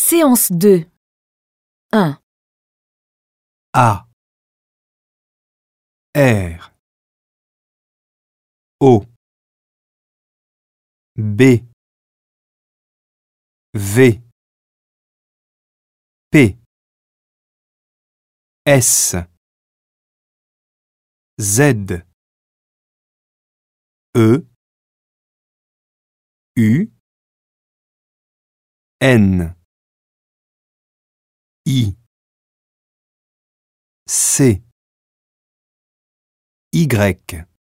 Séance 2. 1, A, R, O, B, V, P, S, Z, E, U, N, I, C, Y.